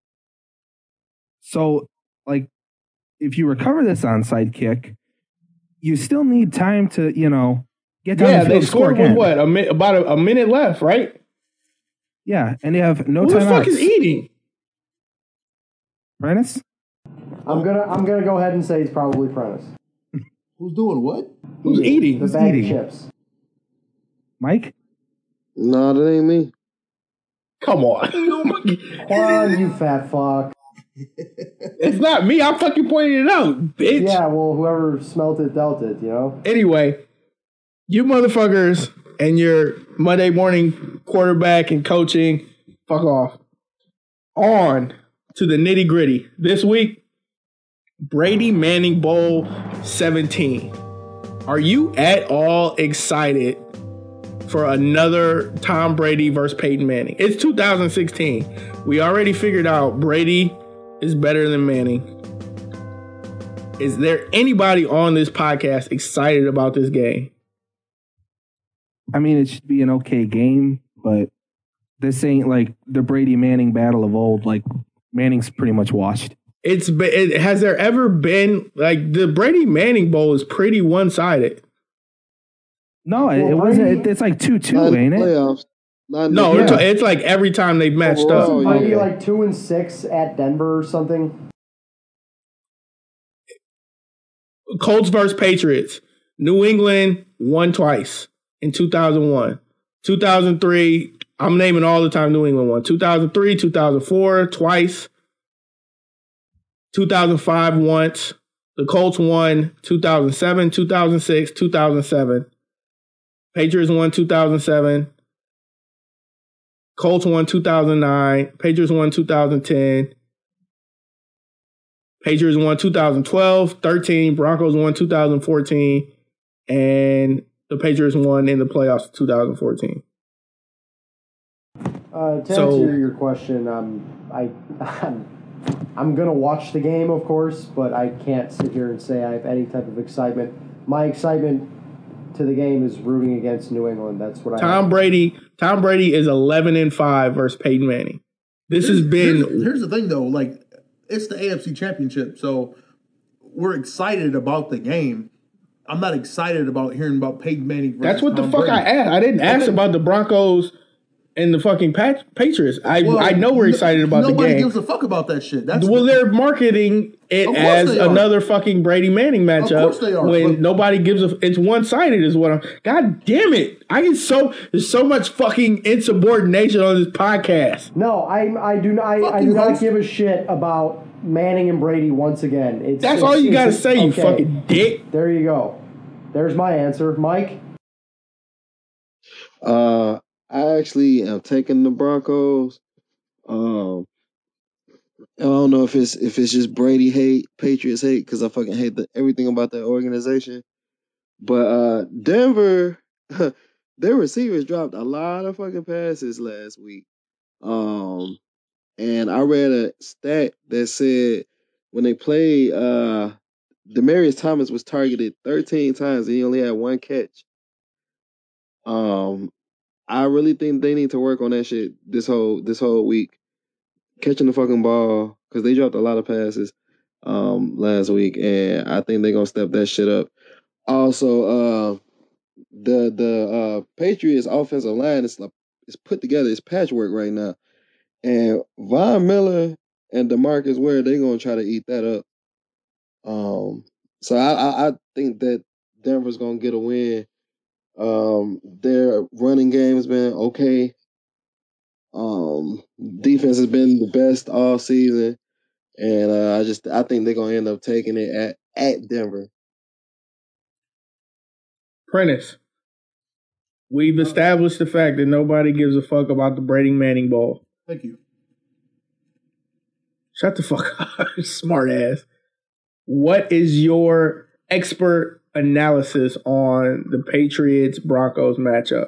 So, like, if you recover this onside kick, you still need time to, you know, get down Yeah, the field they and score scored with again. what a mi- about a, a minute left, right? Yeah, and you have no Who the fuck timeouts. is eating? Prentice? I'm gonna I'm gonna go ahead and say it's probably Prentice. Who's doing what? Who's eating? The bag eating? of chips. Mike? No, that ain't me. Come on, Come on, you fat fuck. it's not me. I'm fucking pointing it out, bitch. Yeah, well, whoever smelt it dealt it. You know. Anyway, you motherfuckers and your Monday morning quarterback and coaching. Fuck off. On to the nitty gritty. This week, Brady Manning Bowl seventeen. Are you at all excited for another Tom Brady versus Peyton Manning? It's two thousand sixteen. We already figured out Brady is better than Manning. Is there anybody on this podcast excited about this game? I mean, it should be an okay game, but this ain't like the Brady Manning battle of old. Like, Manning's pretty much washed. It's it, has there ever been like the Brady Manning Bowl is pretty one sided. No, it, it wasn't. It, it's like two two, ain't it? Playoffs. Not No, yeah. it's, it's like every time they've matched Overall, up. Might be yeah. like two and six at Denver or something. Colts versus Patriots. New England won twice in two thousand one. two thousand three, I'm naming all the time New England won. two thousand three, two thousand four, twice. two thousand five once. The Colts won two thousand seven, two thousand six, two thousand seven. Patriots won two thousand seven. Colts won two thousand nine. Patriots won two thousand ten. Patriots won two thousand twelve, thirteen. Broncos won two thousand fourteen. And the Patriots won in the playoffs in two thousand fourteen. Uh, to So- answer your question, um, I, I'm, I'm going to watch the game, of course, but I can't sit here and say I have any type of excitement. My excitement to the game is rooting against New England. That's what I Tom have. Brady, Tom Brady is eleven and five versus Peyton Manning. This has been Here's, here's the thing, though. Like, it's the A F C Championship, so we're excited about the game. I'm not excited about hearing about Peyton Manning. Versus that's what the Tom fuck Brady. I asked. I didn't ask then- about the Broncos and the fucking Pat- Patriots. I Well, I know we're excited about the Nobody game. gives a fuck about that shit. That's Well, they're marketing it Of course as they are. another fucking Brady Manning matchup. course they are, When but- nobody gives a, it's one sided is what I'm. God damn it! I get so there's so much fucking insubordination on this podcast. No, I, I do not. I, Fuck I you, do not host. give a shit about Manning and Brady once again. It's, That's it's, all you it's- gotta say, you okay. fucking dick. There you go. There's my answer, Mike. Uh, I actually am taking the Broncos. Um, I don't know if it's if it's just Brady hate, Patriots hate, because I fucking hate the, everything about that organization. But uh, Denver, their receivers dropped a lot of fucking passes last week. Um, and I read a stat that said when they played, uh, Demaryius Thomas was targeted thirteen times and he only had one catch. Um, I really think they need to work on that shit this whole this whole week, catching the fucking ball because they dropped a lot of passes um last week, and I think they're gonna step that shit up. Also, uh, the the uh, Patriots offensive line is like is put together. It's patchwork right now, and Von Miller and DeMarcus Ware they're gonna try to eat that up. Um, so I I, I think that Denver's gonna get a win. Um, their running game has been okay. Um, defense has been the best all season, and uh, I just I think they're gonna end up taking it at at Denver. Prentice, we've established the fact that nobody gives a fuck about the Brady Manning Bowl. Thank you. Shut the fuck up, smart ass. What is your expert analysis on the Patriots Broncos matchup?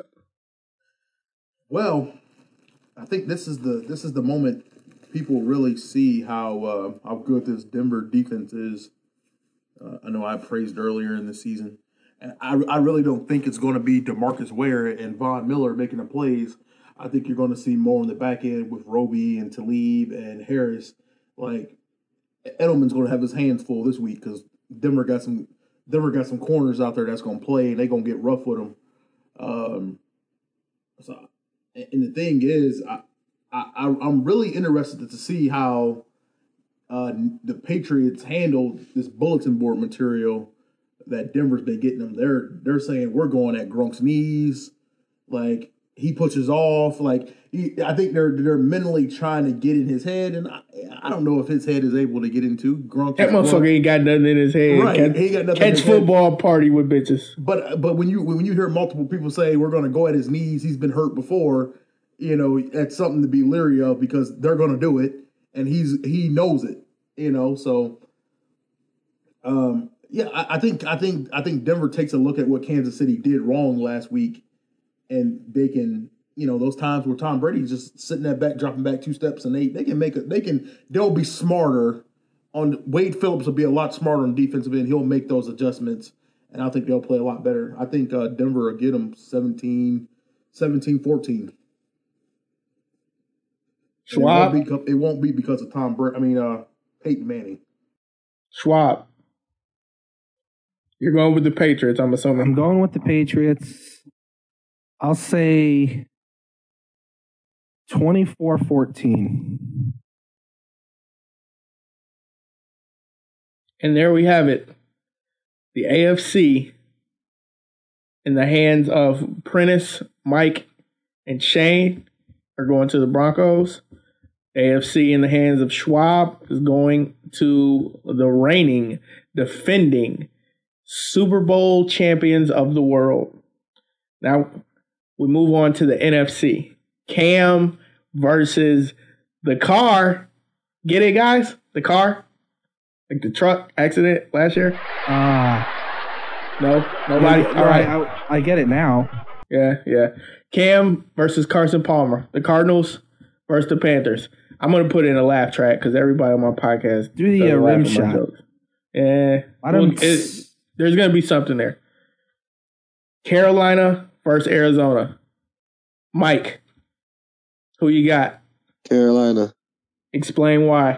Well, I think this is the this is the moment people really see how uh, how good this Denver defense is. Uh, I know I praised earlier in the season, and I I really don't think it's going to be DeMarcus Ware and Von Miller making the plays. I think you're going to see more on the back end with Roby and Talib and Harris. Like Edelman's going to have his hands full this week because Denver got some Denver got some corners out there that's going to play, and they're going to get rough with them. Um, so. And the thing is, I, I, I'm really interested to see how uh, the Patriots handle this bulletin board material that Denver's been getting them. They're they're saying we're going at Grunk's knees, like he pushes off. Like he, I think they're they're mentally trying to get in his head, and I, I don't know if his head is able to get into Grunk. That is motherfucker Grunk. ain't got nothing in his head. Right, Catch, he ain't got nothing in catch his head. football party with bitches. But but when you when you hear multiple people say we're going to go at his knees, he's been hurt before. you know, that's something to be leery of because they're going to do it, and he's he knows it, you know. So, um, yeah, I, I think I think I think Denver takes a look at what Kansas City did wrong last week, and they can, you know, those times where Tom Brady's just sitting there back, dropping back two steps, and they they can make it. They can they'll be smarter on Wade Phillips will be a lot smarter on defensive end. He'll make those adjustments, and I think they'll play a lot better. I think uh, Denver will get them seventeen, seventeen fourteen. Schwab. It won't be, it won't be because of Tom Brady. I mean, uh, Peyton Manning. Schwab. You're going with the Patriots, I'm assuming. I'm going with the Patriots. I'll say twenty-four fourteen. And there we have it. The A F C in the hands of Prentice, Mike, and Shane are going to the Broncos. A F C in the hands of Schwab is going to the reigning, defending Super Bowl champions of the world. Now we move on to the N F C. Cam versus the car. Get it, guys? The car? Like the truck accident last year? Ah. No? Nobody? Yeah, All right. I, I get it now. Yeah, yeah. Cam versus Carson Palmer. The Cardinals versus the Panthers. I'm going to put in a laugh track because everybody on my podcast do the uh, rim shot. Yeah. Well, it, there's going to be something there. Carolina versus Arizona. Mike, who you got? Carolina. Explain why.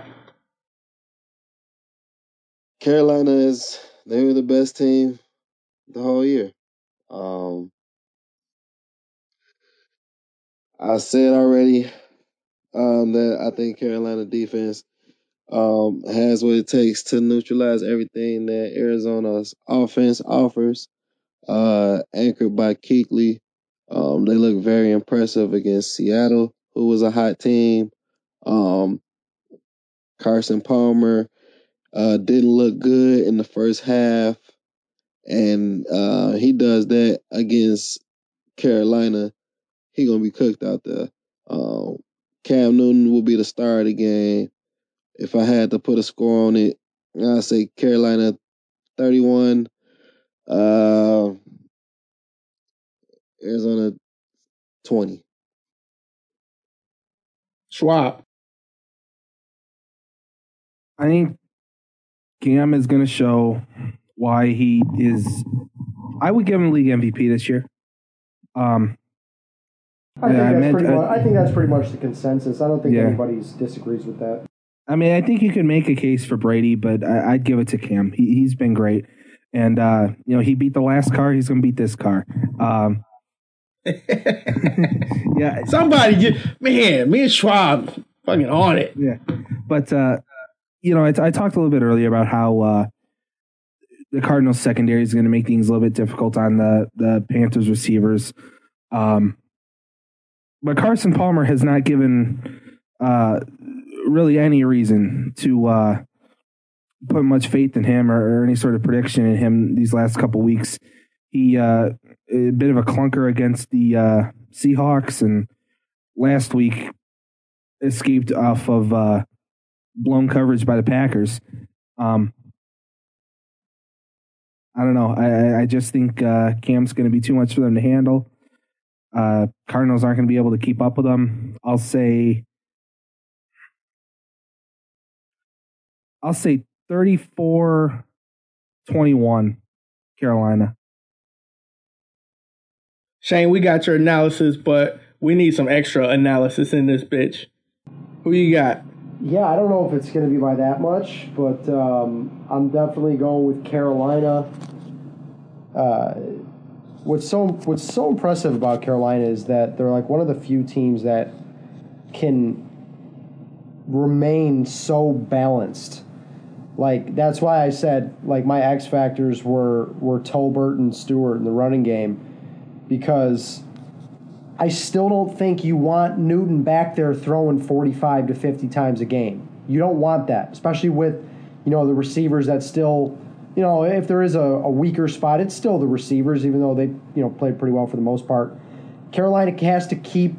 Carolina is, they were the best team the whole year. Um, I said already um, that I think Carolina defense um, has what it takes to neutralize everything that Arizona's offense offers. Uh, anchored by Kuechly. Um, they look very impressive against Seattle, who was a hot team. Um, Carson Palmer uh, didn't look good in the first half, and uh, he does that against Carolina. He gonna be cooked out there. Um, Cam Newton will be the star of the game. If I had to put a score on it, I'd say Carolina thirty-one. Uh, Arizona twenty. Schwab. I think Cam is going to show why he is. I would give him league M V P this year. Um, I think, I, that's meant, pretty uh, much, I think that's pretty much the consensus. I don't think yeah. anybody disagrees with that. I mean, I think you can make a case for Brady, but I, I'd give it to Cam. He, he's been great. And, uh, you know, he beat the last car. He's going to beat this car. Um, yeah. Somebody, get, man, me and Schwab fucking on it. Yeah. But, uh, you know, I, I talked a little bit earlier about how uh, the Cardinals secondary is going to make things a little bit difficult on the, the Panthers receivers. Um, but Carson Palmer has not given uh, really any reason to uh, put much faith in him or, or any sort of prediction in him these last couple weeks. He uh, a bit of a clunker against the uh, Seahawks, and last week escaped off of uh, blown coverage by the Packers. Um, I don't know. I, I just think uh, Cam's going to be too much for them to handle. Uh, Cardinals aren't going to be able to keep up with them. I'll say, I'll say thirty-four twenty-one, Carolina. Shane, we got your analysis, but we need some extra analysis in this bitch. Who you got? Yeah, I don't know if it's going to be by that much, but um, I'm definitely going with Carolina. Uh, what's so what's so impressive about Carolina is that they're like one of the few teams that can remain so balanced. Like that's why I said like my X factors were were Tolbert and Stewart in the running game, because I still don't think you want Newton back there throwing forty-five to fifty times a game. You don't want that, especially with, you know, the receivers that still, you know, if there is a, a weaker spot, it's still the receivers, even though they, you know, played pretty well for the most part. Carolina has to keep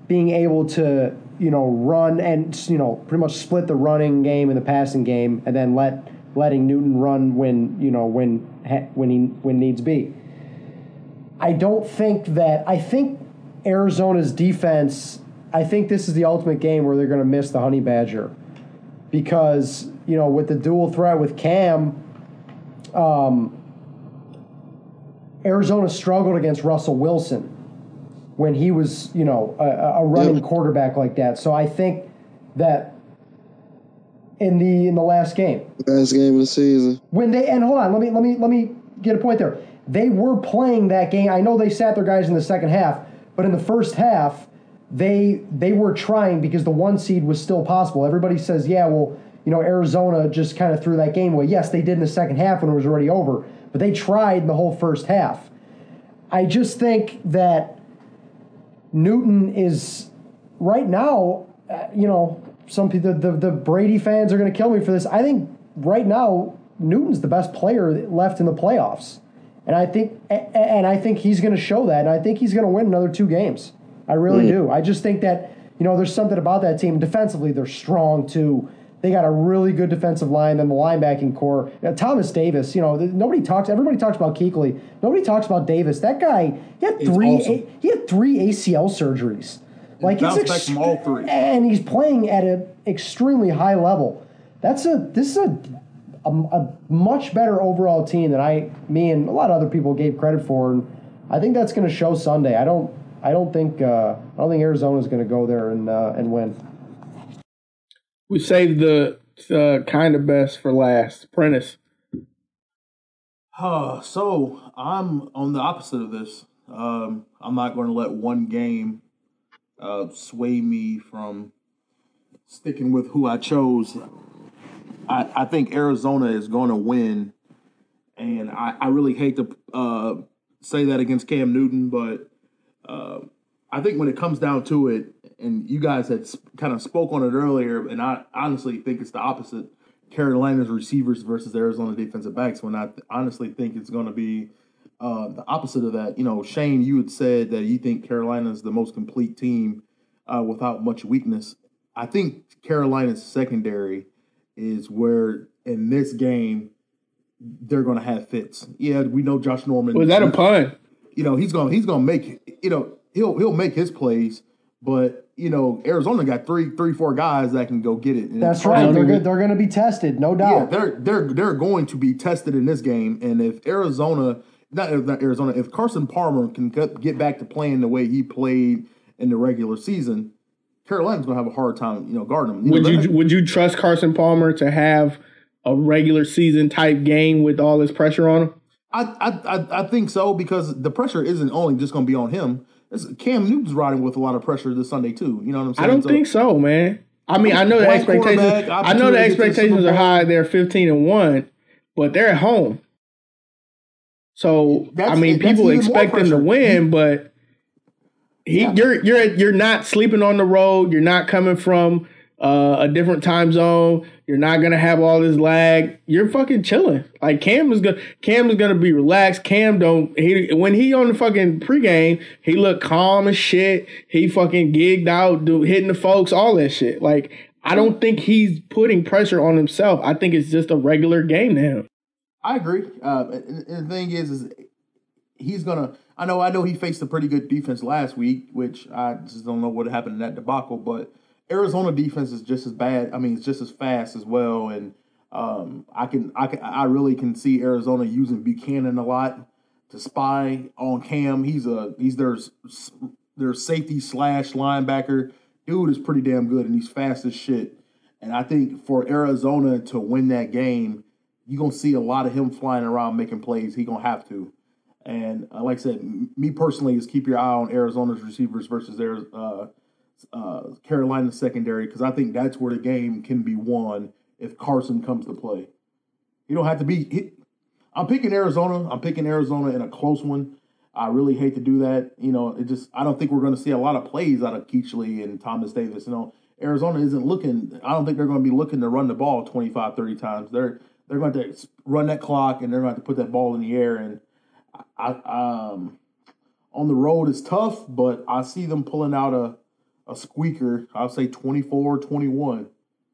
being able to, you know, run and, you know, pretty much split the running game and the passing game, and then let letting Newton run when, you know, when when he when needs be. I don't think that I think Arizona's defense, I think this is the ultimate game where they're going to miss the Honey Badger, because, you know, with the dual threat with Cam, um, Arizona struggled against Russell Wilson when he was, you know, a, a running yep. quarterback like that. So I think that in the in the last game, last game of the season, when they and hold on, let me let me let me get a point there. They were playing that game. I know they sat their guys in the second half, but in the first half, they they were trying because the one seed was still possible. Everybody says, yeah, well, you know, Arizona just kind of threw that game away. Yes, they did in the second half when it was already over, but they tried the whole first half. I just think that Newton is right now, uh, you know, some people, the, the, the Brady fans are going to kill me for this. I think right now Newton's the best player left in the playoffs, and I think and I think he's going to show that, and I think he's going to win another two games. I really mm. do. I just think that, you know, there's something about that team. Defensively, they're strong too. They got a really good defensive line, then the linebacking core. Uh, Thomas Davis, you know, nobody talks. Everybody talks about Kuechly. Nobody talks about Davis. That guy, he had three. Awesome. A, he had three A C L surgeries. Like it's ex- from all three, and he's playing at an extremely high level. That's a this is a, a a much better overall team than I, me, and a lot of other people gave credit for, and I think that's going to show Sunday. I don't. I don't think. Uh, I don't think Arizona's going to go there and uh, and win. We saved the uh, kind of best for last. Prentice. Uh, so I'm on the opposite of this. Um, I'm not going to let one game uh, sway me from sticking with who I chose. I, I think Arizona is going to win, and I, I really hate to uh, say that against Cam Newton, but uh, I think when it comes down to it, and you guys had kind of spoke on it earlier, and I honestly think it's the opposite. Carolina's receivers versus Arizona defensive backs, when I th- honestly think it's going to be uh, the opposite of that. You know, Shane, you had said that you think Carolina is the most complete team uh, without much weakness. I think Carolina's secondary is where, in this game, they're going to have fits. Yeah, we know Josh Norman. Was that a pun? You know, he's going he's going to make, you know, he'll he'll make his plays, but you know, Arizona got three, three, four guys that can go get it. And that's right. They're good. They're going to be tested, no doubt. Yeah, they're they're they're going to be tested in this game. And if Arizona, not, not Arizona, if Carson Palmer can get back to playing the way he played in the regular season, Carolina's going to have a hard time, you know, guarding him. You would know, you would you trust Carson Palmer to have a regular season type game with all this pressure on him? I I I think so, because the pressure isn't only just going to be on him. Cam Newton's riding with a lot of pressure this Sunday too. You know what I'm saying? I don't so, think so, man. I mean, I know the expectations. I know the expectations are high. They're fifteen and one, but they're at home. So that's, I mean, people expect them to win, but he, yeah. you're you're you're not sleeping on the road. You're not coming from uh, a different time zone. You're not gonna have all this lag. You're fucking chilling. Like Cam is gonna Cam is gonna be relaxed. Cam don't he when he on the fucking pregame, he looked calm as shit. He fucking gigged out, do hitting the folks, all that shit. Like I don't think he's putting pressure on himself. I think it's just a regular game to him. I agree. Uh, and, and the thing is, is he's gonna. I know. I know he faced a pretty good defense last week, which I just don't know what happened in that debacle, but Arizona defense is just as bad. I mean, it's just as fast as well, and um, I can, I can, I really can see Arizona using Buchanan a lot to spy on Cam. He's a, he's their, their safety slash linebacker. Dude is pretty damn good, and he's fast as shit. And I think for Arizona to win that game, you're gonna see a lot of him flying around making plays. He gonna have to. And uh, like I said, m- me personally is keep your eye on Arizona's receivers versus their. Uh, Uh, Carolina secondary, because I think that's where the game can be won if Carson comes to play. You don't have to be. He, I'm picking Arizona. I'm picking Arizona in a close one. I really hate to do that. You know, it just I don't think we're going to see a lot of plays out of Kuechly and Thomas Davis. You know, Arizona isn't looking. I don't think they're going to be looking to run the ball twenty-five, thirty times. They're they're going to run that clock, and they're going to put that ball in the air. And I, um, on the road is tough, but I see them pulling out a. a squeaker. I'll say twenty-four twenty-one.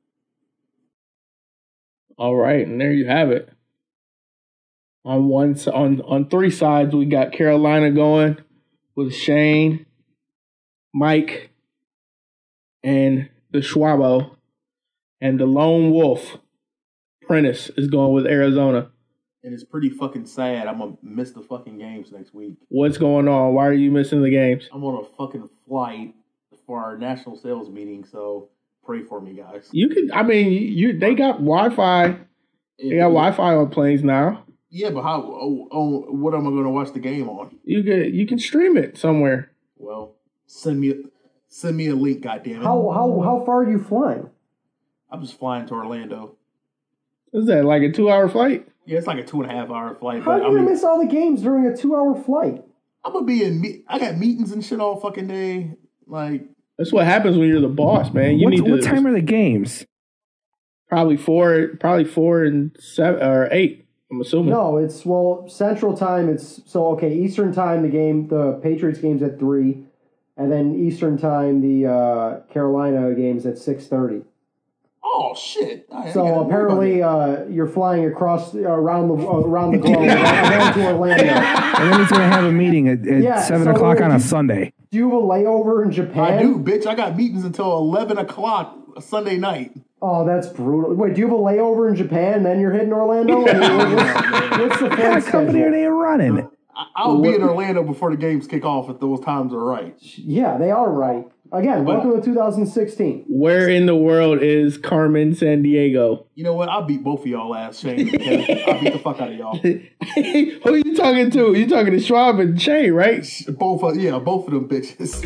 All right, and there you have it. On one on on three sides, we got Carolina going with Shane, Mike, and the Schwabo, and the lone wolf, Prentice, is going with Arizona. And it's pretty fucking sad. I'm gonna miss the fucking games next week. What's going on? Why are you missing the games? I'm on a fucking flight for our national sales meeting, so pray for me, guys. You can. I mean, you. They got Wi-Fi. They got Wi-Fi on planes now. Yeah, but how? Oh, oh, what am I going to watch the game on? You can. You can stream it somewhere. Well, send me send me a link, goddammit. How how how far are you flying? I'm just flying to Orlando. Is that like a two-hour flight? Yeah, it's like a two and a half hour flight. How are but you I gonna mean, miss all the games during a two-hour flight? I'm gonna be in. Me- I got meetings and shit all fucking day. Like that's what happens when you're the boss, man. You what, need to. What time are the games? Probably four. Probably four and seven or eight. I'm assuming. No, it's well Central Time. It's so okay. Eastern Time, the game, the Patriots game's at three, and then Eastern Time, the uh, Carolina game's at six thirty. oh shit! I, So I apparently, uh, you're flying across uh, around the uh, around the globe and to Orlando. And then he's going to have a meeting at, at Yeah, seven so o'clock wait, on a you- Sunday. Do you have a layover in Japan? I do, bitch. I got meetings until eleven o'clock Sunday night. Oh, that's brutal. Wait, do you have a layover in Japan, and then you're hitting Orlando? I mean, what's, what's the What flight kind of company are schedule? they running? I, I'll be in Orlando before the games kick off if those times are right. Yeah, they are right. Again, But- welcome to two thousand sixteen. Where in the world is Carmen San Diego? You know what? I'll beat both of y'all ass, Shane. Because I'll beat the fuck out of y'all. Who are you talking to? You talking to Schwab and Shane, right? Both of yeah, both of them bitches.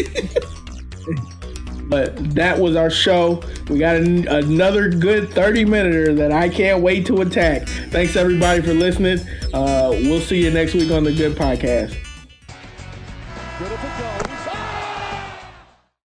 But that was our show. We got an, another good thirty minute that I can't wait to attack. Thanks everybody for listening. Uh, we'll see you next week on the Good Podcast.